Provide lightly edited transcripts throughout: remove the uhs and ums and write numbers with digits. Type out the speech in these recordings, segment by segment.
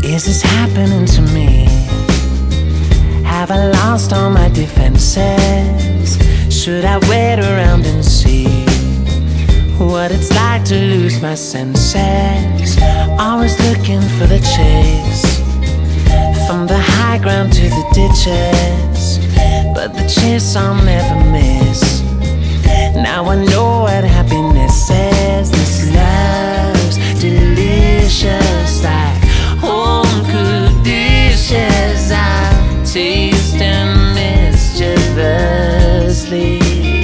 Is this happening to me? Have I lost all my defenses? Should I wait around and see what it's like to lose my senses? Always looking for the chase, from the high ground to the ditches, but the chase I'll never miss. Now I know what happiness is. This love's delicious, like home cooked dishes I taste and mischievously.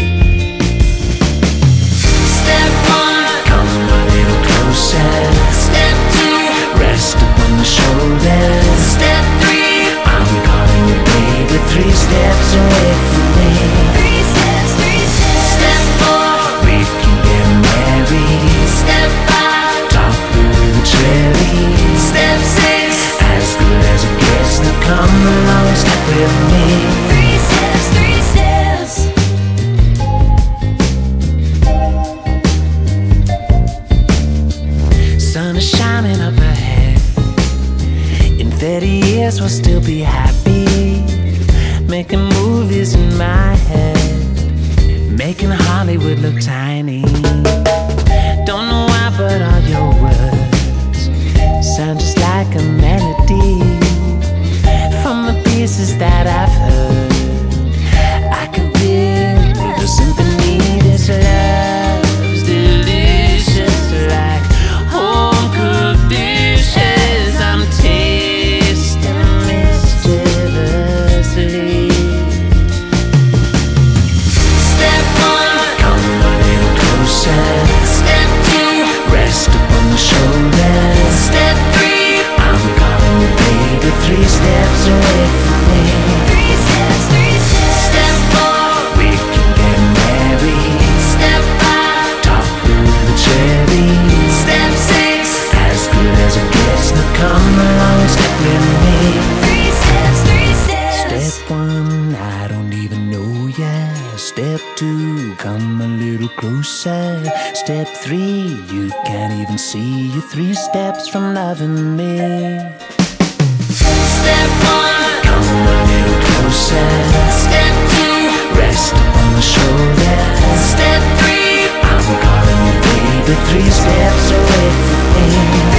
Step one, come a little closer. Step two, rest upon my shoulders. Step three, I'm calling you baby, 3 steps away from me. 3 steps, 3 steps. Step four, we can get married. Step five, talk through the cherry. Step six, as good as it gets. Now come along, step with me. 3 steps, 3 steps. Sun is shining up ahead. In 30 years we'll still be happy, making movies in my head, making Hollywood look tiny. Don't know why, but all your words sound just like a melody from the pieces that I've heard. I could build a symphony. This love's delicious, like home-cooked dishes I'm tasting mischievously. Step one, come a little closer. Step two, rest upon the shoulders. Step three, I'm calling you baby, 3 steps away from me. 3 steps, 3 steps. Step four, we can get married. Step five, talk through the cherry. Step six, as good as it gets. Now come along, step with me. 3 steps, 3 steps. Step one, I don't even know ya. Step two, come a little closer. Step three, you can't even see. You're 3 steps from loving me. Step one, come a little closer. Step two, rest upon the shoulder. Step three, I'm calling you baby, 3 steps away from me.